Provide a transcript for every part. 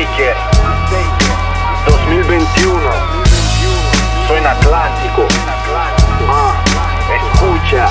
Shaker 2021 suena clásico. Escucha.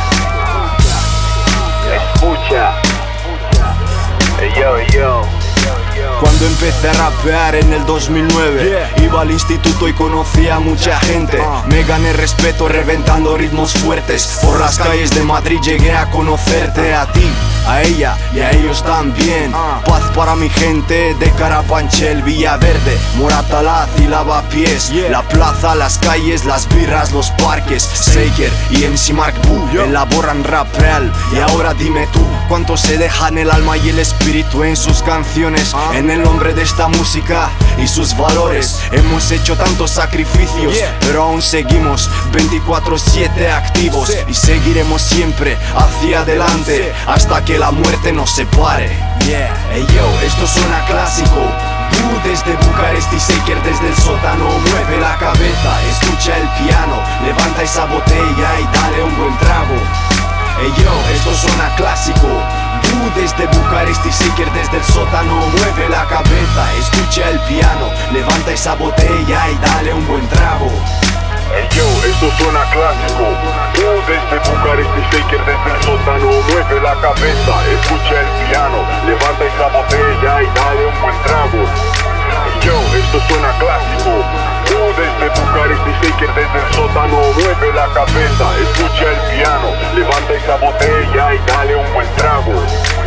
Yo. Cuando empecé a rapear en el 2009, iba al instituto y conocía a mucha gente. Me gané respeto reventando ritmos fuertes. Por las calles de Madrid llegué a conocerte, a ti, a ella y a ellos también. Paz para mi gente de Carabanchel, Villaverde, Moratalaz y Lavapiés. La plaza, las calles, las birras, los parques. Shaker y MC Mark Boo elaboran rap real. Y ahora dime tú, ¿cuánto se dejan el alma y el espíritu en sus canciones? En el nombre de esta música y sus valores hemos hecho tantos sacrificios, pero aún seguimos 24/7 activos. Y seguiremos siempre hacia adelante hasta que la muerte nos separe. Hey yo, esto suena clásico. Tú desde Bucarest y Shaker desde el sótano. Mueve la cabeza, escucha el piano, levanta esa botella y dale un buen trago. Hey yo, esto suena clásico. Tú desde Bucarest y Shaker desde el sótano. Mueve la cabeza, escucha el piano, levanta esa botella y dale un buen trago. Hey yo, esto suena clásico. Tú desde Bucarest y Shaker desde el sótano. Mueve la cabeza, escucha el piano, levanta esa botella y dale un buen trago. Hey yo, esto suena clásico. Tú desde Bucarest y Shaker desde el sótano. Mueve la cabeza, escucha el piano, levanta esa botella y dale un buen trago.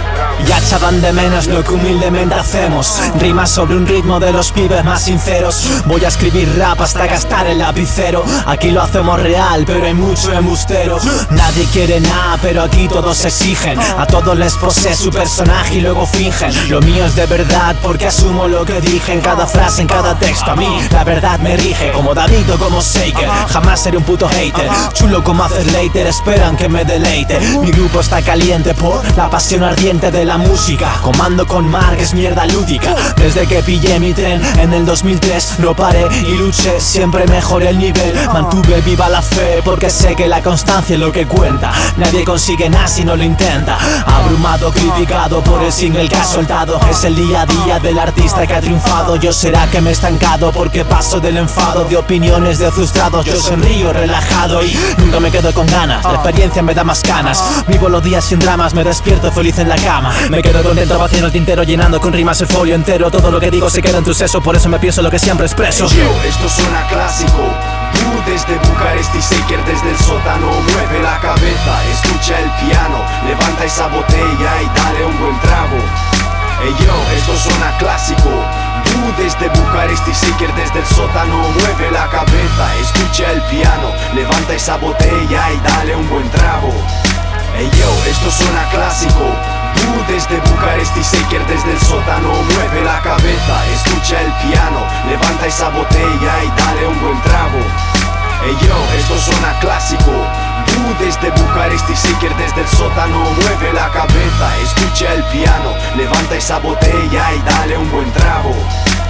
Ya echaban de menos lo que humildemente hacemos. Rimas sobre un ritmo de los pibes más sinceros. Voy a escribir rap hasta gastar el lapicero. Aquí lo hacemos real, pero hay mucho embustero. Nadie quiere nada, pero aquí todos exigen. A todos les posee su personaje y luego fingen. Lo mío es de verdad porque asumo lo que dije en cada frase, en cada texto. A mí la verdad me rige, como David o como Shaker. Jamás seré un puto hater. Chulo como hacer later, esperan que me deleite. Mi grupo está caliente por la pasión ardiente de la música. Comando con Mark es mierda lúdica. Desde que pillé mi tren en el 2003 no paré y luché, siempre mejoré el nivel. Mantuve viva la fe porque sé que la constancia es lo que cuenta. Nadie consigue nada si no lo intenta. Abrumado, criticado por el single que ha soltado. Es el día a día del artista que ha triunfado. Yo será que me he estancado porque paso del enfado de opiniones de frustrados. Yo sonrío relajado y nunca me quedo con ganas. La experiencia me da más ganas. Vivo los días sin dramas, me despierto feliz en la cama. Me quedo contento vaciando el tintero, llenando con rimas el folio entero. Todo lo que digo se queda en tu seso, por eso me pienso lo que siempre expreso. Hey yo, esto suena clásico. Tú desde Bucarest y Shaker desde el sótano. Mueve la cabeza, escucha el piano, levanta esa botella y dale un buen trago. Hey yo, esto suena clásico. Tú desde Bucarest y Shaker desde el sótano. Mueve la cabeza, escucha el piano, levanta esa botella y dale un buen trago. Hey yo, esto suena clásico. Tú desde Bucarest y Shaker desde el sótano. Mueve la cabeza, escucha el piano, levanta esa botella y dale un buen trago. Hey yo, esto suena clásico. Tú desde Bucarest y Shaker desde el sótano. Mueve la cabeza, escucha el piano, levanta esa botella y dale un buen trago.